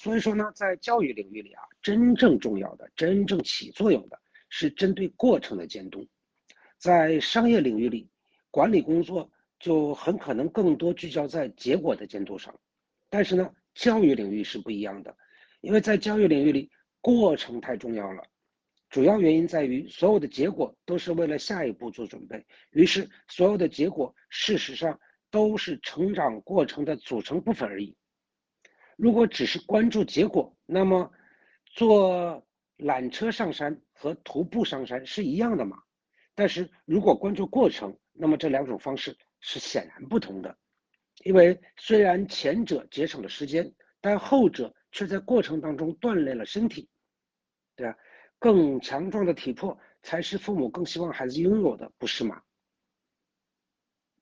所以说呢，在教育领域里啊，真正重要的、真正起作用的是针对过程的监督。在商业领域里，管理工作就很可能更多聚焦在结果的监督上。但是呢，教育领域是不一样的，因为在教育领域里，过程太重要了。主要原因在于，所有的结果都是为了下一步做准备，于是所有的结果事实上都是成长过程的组成部分而已。如果只是关注结果，那么坐缆车上山和徒步上山是一样的嘛？但是如果关注过程，那么这两种方式是显然不同的。因为虽然前者节省了时间，但后者却在过程当中锻炼了身体，对吧？更强壮的体魄才是父母更希望孩子拥有的，不是吗？